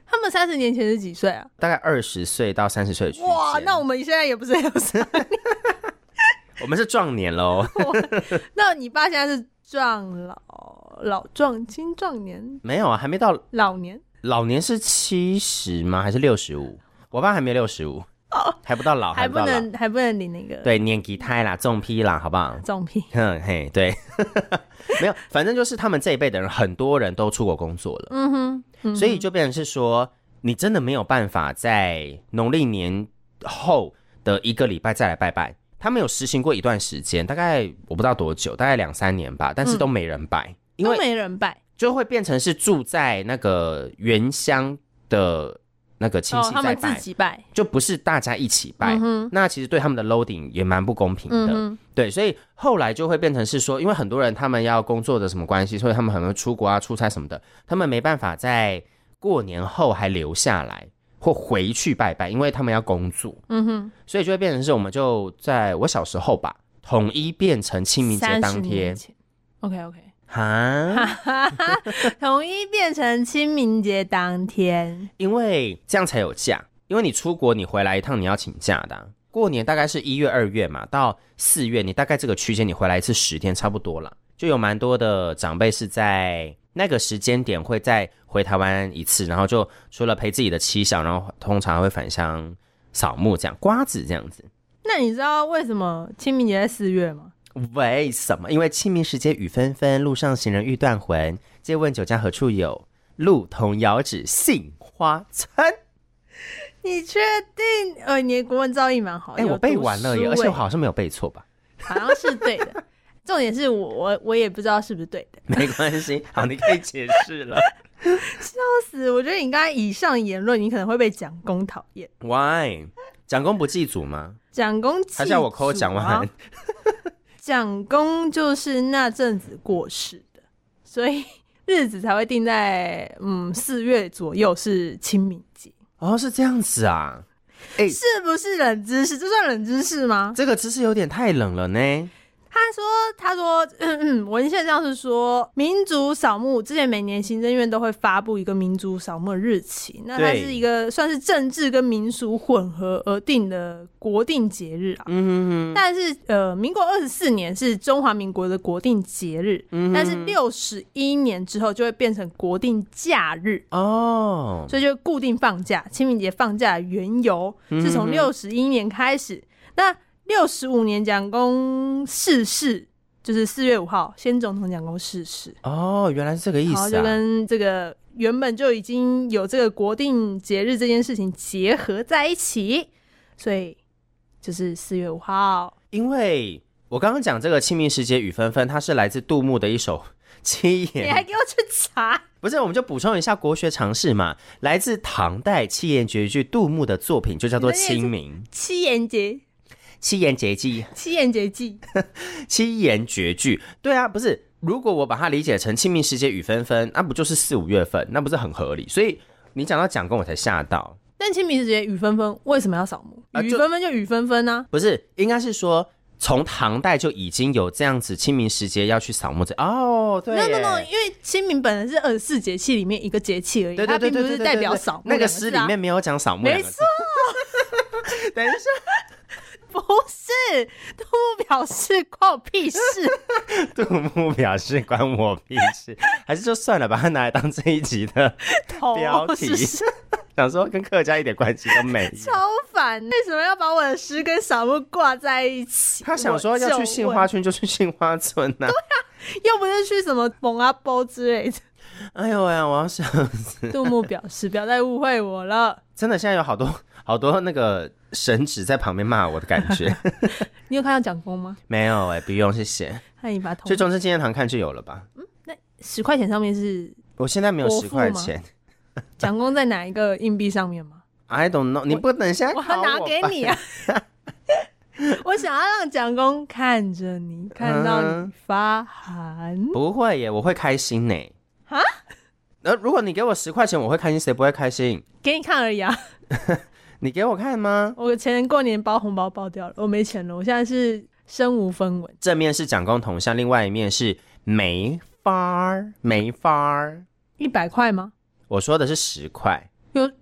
S2: 他们三十年前是几岁啊？
S1: 大概二十岁到三十岁的区间。
S2: 哇，那我们现在也不是有三年，
S1: 我们是壮年喽。
S2: 那你爸现在是壮老、老壮、青壮年？
S1: 没有啊，还没到
S2: 老年。
S1: 老年是七十吗？还是六十五？我爸还没六十五。哦，还不到老，
S2: 还不能还不能领那个
S1: 对年纪胎啦，重批啦，好不好？
S2: 重批，
S1: 嗯嘿，对，没有，反正就是他们这一辈的人，很多人都出国工作了，嗯哼，嗯哼，所以就变成是说，你真的没有办法在农历年后的一个礼拜再来拜拜。他们有实行过一段时间，大概我不知道多久，大概两三年吧，但是都没人拜，嗯、
S2: 因为都没人拜，
S1: 就会变成是住在那个原乡的。那个亲戚在拜、哦、他们
S2: 自己拜，
S1: 就不是大家一起拜、嗯、那其实对他们的 loading 也蛮不公平的、嗯、对，所以后来就会变成是说，因为很多人他们要工作的什么关系，所以他们可能出国啊出差什么的，他们没办法在过年后还留下来或回去拜拜，因为他们要工作，嗯哼，所以就会变成是我们就在我小时候吧，统一变成清明节当天
S2: OK OK
S1: 哈，
S2: 统一变成清明节当天，
S1: 因为这样才有假。因为你出国，你回来一趟，你要请假的、啊。过年大概是一月、二月嘛，到四月，你大概这个区间你回来一次十天，差不多了。就有蛮多的长辈是在那个时间点会再回台湾一次，然后就除了陪自己的妻小，然后通常会返乡扫墓，这样瓜子这样子。
S2: 那你知道为什么清明节在四月吗？
S1: 为什么？因为清明时节雨纷纷，路上行人欲断魂。借问酒家何处有？路同遥指杏花村。
S2: 你确定？呃，你的国文造诣蛮好。
S1: 哎、欸，我背完了耶，而且我好像没有背错吧？
S2: 好像是对的。重点是我我我也不知道是不是对的。
S1: 没关系，好，你可以解释了。
S2: 笑死！我觉得你刚才以上言论，你可能会被蒋公讨厌。
S1: Why？ 蒋公不祭祖吗？
S2: 蒋公祭祖、啊，
S1: 他叫我抠蒋万安。
S2: 蒋公就是那阵子过世的，所以日子才会定在嗯四月左右是清明节。
S1: 哦，是这样子啊？
S2: 欸、是不是冷知识？这算冷知识吗？
S1: 这个知识有点太冷了呢。
S2: 他说：“他说，嗯嗯，文献上是说，民族扫墓之前每年行政院都会发布一个民族扫墓的日期，那它是一个算是政治跟民俗混合而定的国定节日啊。嗯哼哼。但是呃，民国二十四年是中华民国的国定节日，嗯、但是六十一年之后就会变成国定假日哦，所以就固定放假。清明节放假的缘由是从六十一年开始，那。”六十五年蒋公逝世，就是四月五号，先总统蒋公逝世。
S1: 哦，原来是这个意思啊！
S2: 然后就跟这个原本就已经有这个国定节日这件事情结合在一起，所以就是四月五号。
S1: 因为我刚刚讲这个清明时节雨纷纷，它是来自杜牧的一首七言。
S2: 你还给我去查？
S1: 不是，我们就补充一下国学常识嘛。来自唐代七言绝句杜牧的作品就叫做《清明》。
S2: 七言节。
S1: 七言绝句，
S2: 七言绝句，
S1: 七言绝句，对啊，不是，如果我把它理解成清明时节雨纷纷，那不就是四五月份，那不是很合理？所以你讲到蒋公，我才吓到。
S2: 但清明时节雨纷纷，为什么要扫墓？呃、雨纷纷就雨纷纷啊，
S1: 不是，应该是说从唐代就已经有这样子清明时节要去扫墓这哦，对
S2: ，no no no， 因为清明本来是二十四节气里面一个节气而已，
S1: 对对对对对对对，
S2: 它并不是代表扫墓、啊，
S1: 那个诗里面没有讲扫墓两个字，
S2: 没错。
S1: 等一下。
S2: 不是，杜牧表示关我屁事。
S1: 杜牧表示关我屁事，还是就算了，把它拿来当这一集的标题。想说跟客家一点关系都没有，
S2: 超烦！为什么要把我的诗跟扫墓挂在一起？
S1: 他想说要去杏花村就去杏花村啊，对
S2: 啊，又不是去什么蒙阿波之类的。
S1: 哎呦喂、啊，我要笑死！
S2: 杜牧表示不要再误会我了。
S1: 真的，现在有好多好多那个神祇在旁边骂我的感觉。
S2: 你有看到蒋公吗？
S1: 没有哎、欸，不用谢谢。
S2: 那你把头
S1: 去中正纪念堂看就有了吧？
S2: 嗯，那十块钱上面是？
S1: 我现在没有十块钱。
S2: 蒋公在哪一个硬币上面吗
S1: ？I don't know， 你不等一下
S2: 我要拿给你啊！我想要让蒋公看着你，看到你发寒。嗯、
S1: 不会耶，我会开心呢。哈？呃，如果你给我十块钱，我会开心，谁不会开心？
S2: 给你看而已啊。
S1: 你给我看吗？
S2: 我前年过年包红包包掉了，我没钱了，我现在是身无分文。
S1: 正面是蒋公铜像，另外一面是梅花儿，梅花儿。
S2: 一百块吗？
S1: 我说的是十块。
S2: 有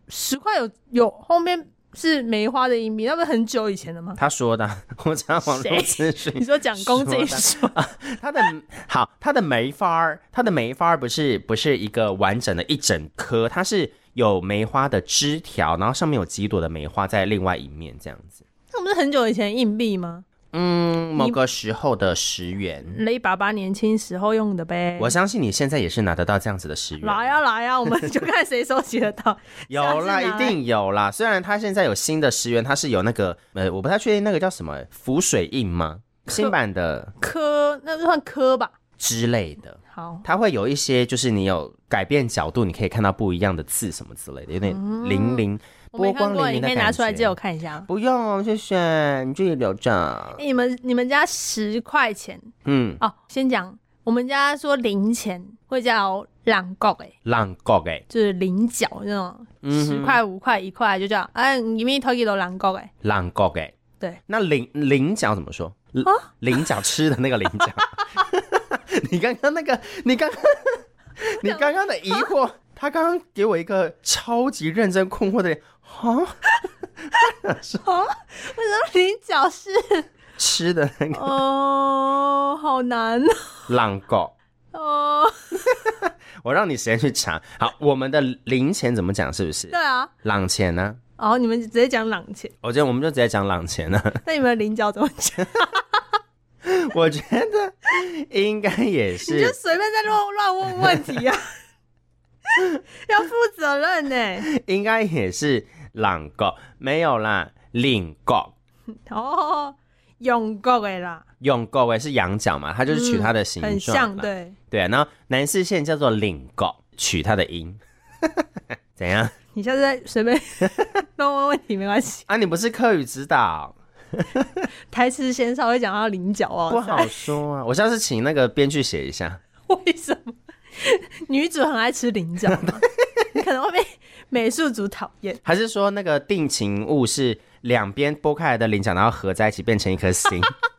S2: 十块有有后面是梅花的硬币，那不是很久以前的吗？
S1: 他说的，我查网络资讯。
S2: 你说蒋公这一说，
S1: 啊、他的好，他的梅花，他的梅花不是不是一个完整的一整颗，它是有梅花的枝条，然后上面有几朵的梅花在另外一面这样子。
S2: 那不是很久以前的硬币吗？
S1: 嗯，某个时候的十元，
S2: 雷爸爸年轻时候用的呗。
S1: 我相信你现在也是拿得到这样子的十元。
S2: 来呀、啊、来呀、啊，我们就看谁收集得到。
S1: 有啦，一定有啦。虽然它现在有新的十元，它是有那个呃，我不太确定那个叫什么浮水印吗？新版的
S2: 刻，那就算刻吧
S1: 之类的。
S2: 好，
S1: 它会有一些，就是你有改变角度，你可以看到不一样的字什么之类的，有点零零。波光粼粼的感觉，你可以
S2: 拿出来借我看一下。
S1: 不用，谢谢，你自己留着。
S2: 欸、你们你们家十块钱，
S1: 嗯，
S2: 哦，先讲，我们家说零钱会叫朗角诶，
S1: 朗角诶，
S2: 就是菱角那种，十块、五块、一块就叫，哎，你们偷几多朗角诶？
S1: 朗角诶，
S2: 对，
S1: 那菱菱角怎么说？啊，菱角吃的那个菱角。你刚刚那个，你刚刚，你刚刚的疑惑。他刚刚给我一个超级认真困惑的脸，啊，
S2: 啊，为什么菱角是
S1: 吃的那个？
S2: 哦，好难哦，
S1: 朗角哦，我让你时间去查。好，我们的零钱怎么讲？是不是？
S2: 对啊，
S1: 朗钱呢？
S2: 哦，你们直接讲朗钱，
S1: 我觉得我们就直接讲朗钱了。
S2: 那你们的菱角怎么讲？
S1: 我觉得应该也是，
S2: 你就随便在乱乱问问题啊。要负责任呢，
S1: 应该也是朗角，没有啦，菱角
S2: 哦，用角的啦，
S1: 用角的是羊角嘛，它就是取它的形状、嗯，
S2: 很像，对
S1: 对啊。然后南势线叫做菱角，取它的音，怎样？
S2: 你下次再随便弄问问题没关系
S1: 啊，你不是客语指导，
S2: 台词先稍微讲到菱角哦，
S1: 不好说啊，我下次请那个编剧写一下，
S2: 为什么？女主很爱吃菱角吗？你可能会被美术组讨厌。
S1: 还是说那个定情物是两边剥开来的菱角，然后合在一起变成一颗心？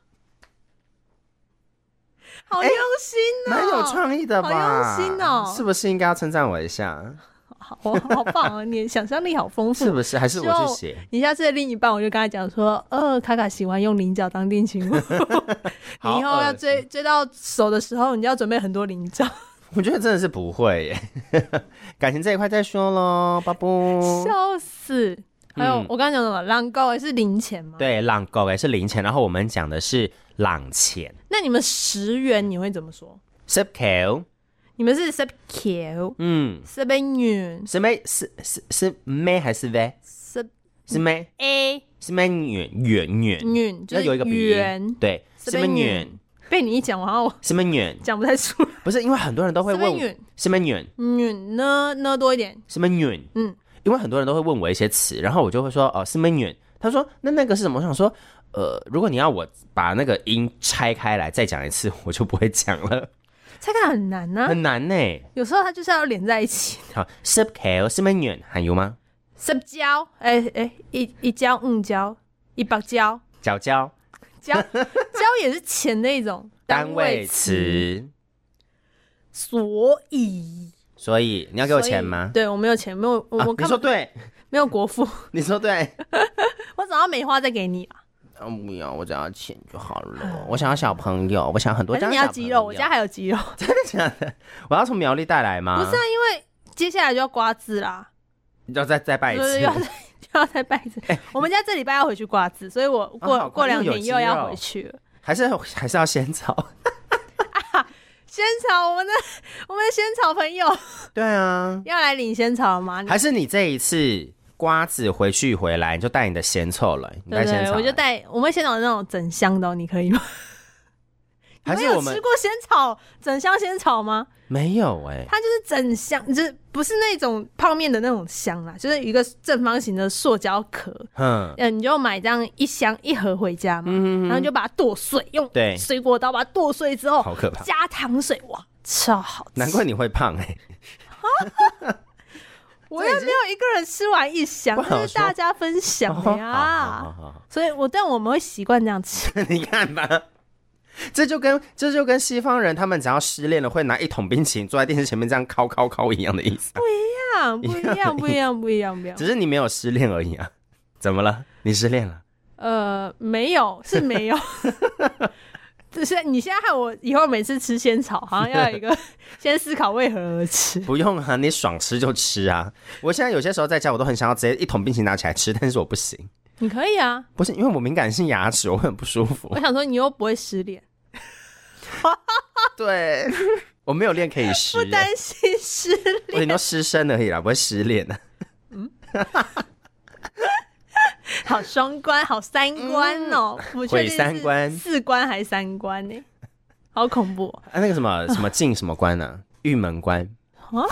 S2: 好用心哦，
S1: 蛮、欸、有创意的吧？
S2: 好用心哦，
S1: 是不是应该要称赞我一下？
S2: 好，好棒啊！你想象力好丰富，
S1: 是不是？还是我去写？
S2: 你下次的另一半，我就跟他讲说，呃，卡卡喜欢用菱角当定情物，你以后要追追到手的时候，你就要准备很多菱角。
S1: 我觉得真的是不会耶，感情这一块再说咯，巴布。
S2: 笑死！还有、嗯、我刚刚讲什么？朗角也是零钱吗？
S1: 对，朗角也是零钱，然后我们讲的是朗钱。
S2: 那你们十元你会怎么说？
S1: 十塊。
S2: 你们是十塊？
S1: 嗯，
S2: 十元。
S1: 是咩？是是是咩还是 v？ 是是咩
S2: ？a
S1: 是咩元元元
S2: 元，
S1: 就是有一个鼻音，对，是咩元？
S2: 被你一讲完后，
S1: 什么元
S2: 讲不太出来。
S1: 不是因为很多人都会问什么元，
S2: 元呢呢多一点，
S1: 什么元？嗯，因为很多人都会问我一些词，然后我就会说哦，什么元？他说那那个是什么？我想说，呃，如果你要我把那个音拆开来再讲一次，我就不会讲了。
S2: 拆开很难呢、啊，
S1: 很难呢、欸。
S2: 有时候它就是要连在一起。
S1: 好，十塊什麼元還有嗎？
S2: 十角，哎、欸、哎、欸，一一角五角，一百角，
S1: 角角。
S2: 交交也是钱的一种
S1: 单位词，
S2: 所以
S1: 所以你要给我钱吗？
S2: 对，我没有钱，没有我、啊、
S1: 你说对，
S2: 没有国父，
S1: 你说对，
S2: 我只要梅花再给你啊。
S1: 嗯，不要，我只要钱就好了。嗯、我想要小朋友，我想很多家。
S2: 你要鸡肉，我家还有鸡肉。
S1: 真的假的？我要从苗栗带来吗？
S2: 不是啊，因为接下来就要刮字啦，
S1: 要再再拜一次。
S2: 要再要再拜一次、欸。我们家这礼拜要回去刮字，所以我过、啊、过两天又要回去了。
S1: 还是还是要仙草
S2: 啊？仙草，我们的我们的仙草朋友。
S1: 对啊，
S2: 要来领仙草吗？
S1: 还是你这一次瓜子回去回来，你就带你的仙草来？你带仙草来，
S2: 对对，我就带我们仙草那种整箱的、哦，你可以吗？
S1: 还是我们
S2: 你有吃过仙草整箱仙草吗？
S1: 没有哎、欸，
S2: 它就是整箱，就是不是那种泡面的那种箱啦，就是一个正方形的塑胶壳。嗯，你就买这样一箱一盒回家嘛，嗯、然后你就把它剁碎，用水果刀把它剁碎之后，
S1: 好可怕，
S2: 加糖水，哇，超好吃。
S1: 难怪你会胖哎、
S2: 欸。我又没有一个人吃完一箱，这是大家分享的呀。哦、好好好好，所以我但我们会习惯这样吃。
S1: 你看吧。这就跟这就跟西方人他们只要失恋了会拿一桶冰淇淋坐在电视前面这样敲敲敲一样的意思。
S2: 不一样，不一样，不一样，不一样，不一样。
S1: 只是你没有失恋而已啊。怎么了？你失恋了？
S2: 呃，没有，是没有。只是你现在害我以后每次吃仙草，好像要有一个先思考为何而吃。
S1: 不用啊，你爽吃就吃啊。我现在有些时候在家，我都很想要直接一桶冰淇淋拿起来吃，但是我不行。
S2: 你可以啊，
S1: 不是因为我敏感性牙齿，我很不舒服。
S2: 我想说你又不会失恋。
S1: 对，我没有恋可以失，
S2: 不担心失恋，
S1: 我顶多失声而已啦，不会失恋的。嗯。
S2: 好双关，好三关哦！
S1: 嗯、毁三关，
S2: 四关还三关呢，好恐怖、哦！
S1: 啊，那个什么什么进什么关呢、啊？玉门关啊？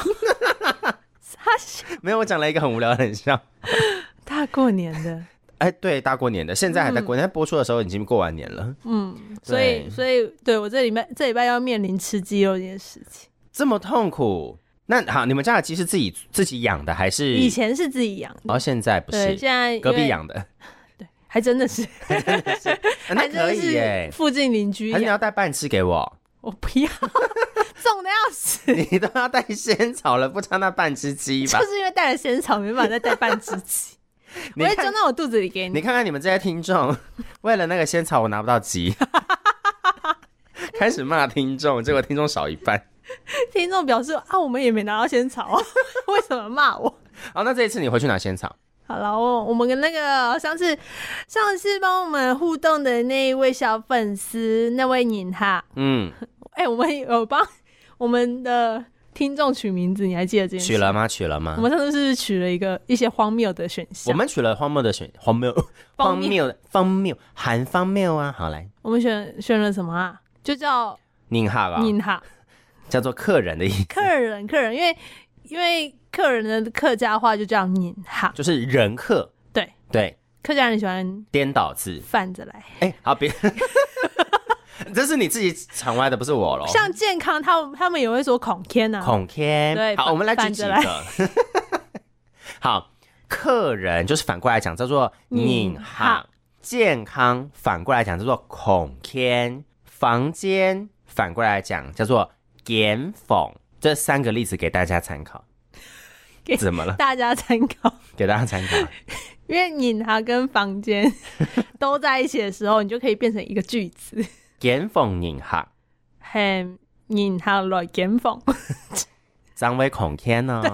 S1: 没有，我讲了一个很无聊的很像
S2: 大过年的。
S1: 哎，对，大过年的，现在还在过年，嗯、播出的时候已经过完年了。
S2: 嗯，所以所以对我这礼拜这礼拜要面临吃鸡肉这件事情，
S1: 这么痛苦。那好，你们家的鸡是自己自己养的还是？
S2: 以前是自己养的，
S1: 哦，现在不是，
S2: 对，现在
S1: 隔壁养的。
S2: 对，还真的是，
S1: 还真的是，啊、那可以耶。
S2: 附近邻居，
S1: 还是你要带半只给我？
S2: 我不要，重的要死。
S1: 你都要带仙草了，不差那半只鸡吧？
S2: 就是因为带了仙草，没办法再带半只鸡。我会装到我肚子里给你。
S1: 你看看你们这些听众，为了那个仙草，我拿不到鸡，开始骂听众，结果听众少一半。
S2: 听众表示啊，我们也没拿到仙草，为什么骂我？
S1: 好，那这一次你回去拿仙草。
S2: 好了，我我们跟那个上次上次帮我们互动的那一位小粉丝，那位宁哈，嗯，哎、欸，我们有帮我们的听众取名字，你还记得这件事？
S1: 取了吗？取了吗？
S2: 我们上次是不是取了一个一些荒谬的选项？
S1: 我们取了荒谬的选荒谬荒谬的荒谬含荒谬啊！好来，
S2: 我们选选了什么啊？就叫
S1: 宁哈啊，
S2: 宁哈。
S1: 叫做客人的意思，
S2: 客人客人，因为因为客人的客家话就叫宁哈，
S1: 就是人客。
S2: 对
S1: 对，
S2: 客家人喜欢
S1: 颠倒字，
S2: 反着来。
S1: 哎、欸，好别，这是你自己场外的，不是我咯。
S2: 像健康，他们他们也会说孔天啊，
S1: 孔天。
S2: 对，
S1: 好，我们来举几个。好，客人就是反过来讲叫做宁哈，健康反过来讲叫做孔天，房间反过来讲叫做间房，这三个例子给大家参考。怎么了？
S2: 大家参考，
S1: 给大家参考。
S2: 因为你它跟房间都在一起的时候，你就可以变成一个句子。
S1: 间房宁哈，
S2: 很宁哈来间房，
S1: 张威孔天呢？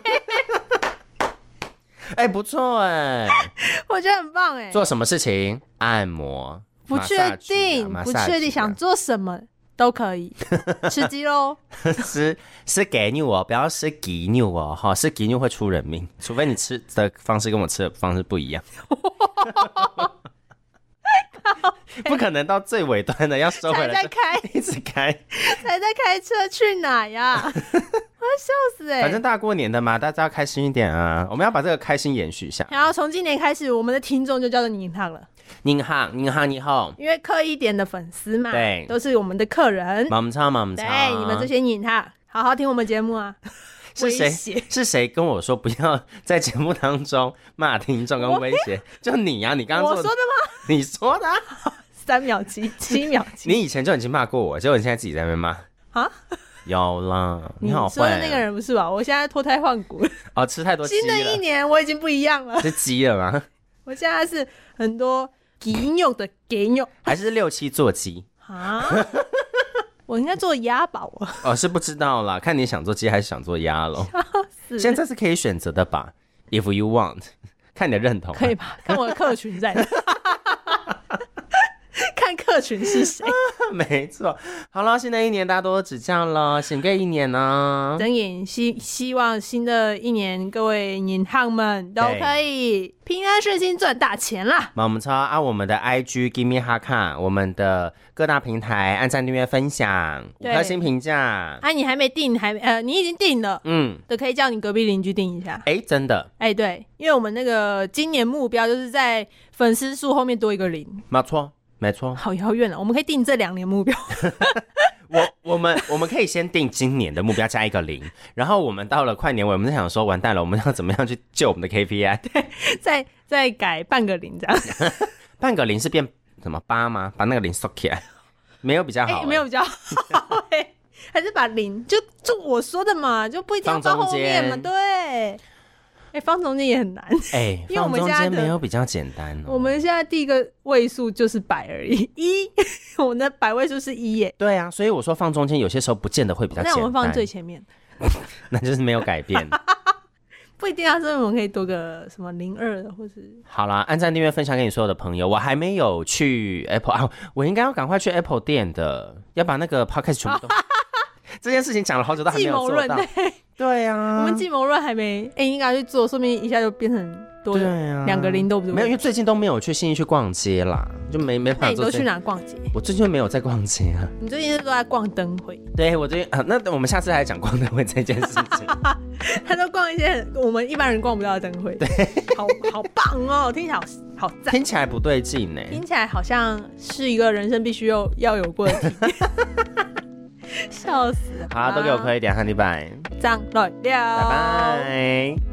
S1: 哎、欸，不错哎，
S2: 我觉得很棒哎。
S1: 做什么事情？按摩。
S2: 不确定，啊、不确定，想做什么都可以。吃鸡肉
S1: 是是给牛哦，不要是鸡牛哦，哈，是鸡牛会出人命，除非你吃的方式跟我吃的方式不一样。不可能到最尾端的要收回来，
S2: 才在开，
S1: 一直开，
S2: 才在开车去哪呀？我要笑死哎、欸！
S1: 反正大过年的嘛，大家要开心一点啊！我们要把这个开心延续下。
S2: 然后从今年开始，我们的听众就叫做宁汉了。
S1: 宁汉，宁汉你好，
S2: 因为刻意点的粉丝嘛，
S1: 对，
S2: 都是我们的客人。
S1: 妈妈操，妈妈操，
S2: 对，你们这些宁汉，好好听我们节目啊！
S1: 是谁？是谁跟我说不要在节目当中骂听众跟威胁？就你啊，你刚刚
S2: 我说的吗？
S1: 你说的、啊。
S2: 三秒七，七秒七。
S1: 你以前就已经骂过我，结果你现在自己在那边骂啊？有啦，你好坏、啊。
S2: 你说的那个人不是吧？我现在脱胎换骨
S1: 哦，吃太多鸡了。
S2: 新的一年我已经不一样了。
S1: 是鸡了吗？
S2: 我现在是很多鸡肉的鸡肉，
S1: 还是六七做鸡
S2: 啊？我应该做鸭吧？我
S1: 哦是不知道啦，看你想做鸡还是想做鸭咯。现在是可以选择的吧 ？If you want， 看你的认同、啊。
S2: 可以吧？看我的客群在哪。看客群是谁、啊？
S1: 没错。好了，新的一年大家多多指教了，新个一年呢，
S2: 等眼希希望新的一年各位年汉们都可以平安顺心赚大钱啦。
S1: 那我们超啊，我们的 I G Give Me Hakka， 我们的各大平台按赞订阅分享，五颗星评价。
S2: 啊，你还没订，还呃，你已经订了，嗯，都可以叫你隔壁邻居订一下。
S1: 哎、欸，真的，
S2: 哎、欸，对，因为我们那个今年目标就是在粉丝数后面多一个零，
S1: 没错。没错，
S2: 好遥远了。我们可以定这两年目标。
S1: 我我们我们可以先定今年的目标加一个零，然后我们到了快年尾，我们在想说完蛋了，我们要怎么样去救我们的 K P I？
S2: 对，再再改半个零这样。
S1: 半个零是变什么八吗？把那个零收起来，没有比较好、欸
S2: 欸，没有比较好、欸。 还是把零就就我说的嘛，就不一定要放后面嘛，对。哎、欸，放中间也很难，
S1: 哎、欸，因为我们现在没有比较简单哦。
S2: 我们现在第一个位数就是百而已，一，我们的百位数是一耶。
S1: 对啊，所以我说放中间有些时候不见得会比较简单。
S2: 那我们放最前面，
S1: 那就是没有改变。
S2: 不一定啊，所以我们可以多个什么零二的，或是
S1: 好啦，按赞订阅分享给你所有的朋友。我还没有去 Apple 啊，我应该要赶快去 Apple 店的，要把那个 Podcast 全部都这件事情讲了好久都还没有做到。对啊，
S2: 我们计谋论还没，哎、欸，应该去做，说明一下就变成多两、啊、个零都不对。
S1: 没有，因为最近都没有去信义去逛街啦，就没没办法做。
S2: 那你都去哪逛街？
S1: 我最近没有在逛街啊。
S2: 你最近是都在逛灯会？
S1: 对，我最近啊，那我们下次还讲逛灯会这件事情。
S2: 他都逛一些我们一般人逛不到的灯会，对，好好棒哦，听起来好好赞，
S1: 听起来不对劲呢，
S2: 听起来好像是一个人生必须要要有过的体验。笑死！
S1: 好，都给我磕一点，汉迪拜，
S2: 张来了，
S1: 拜拜。